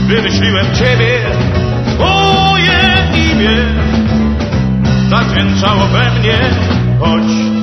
wymyśliłem ciebie, twoje imię zadźwięczało we mnie, choć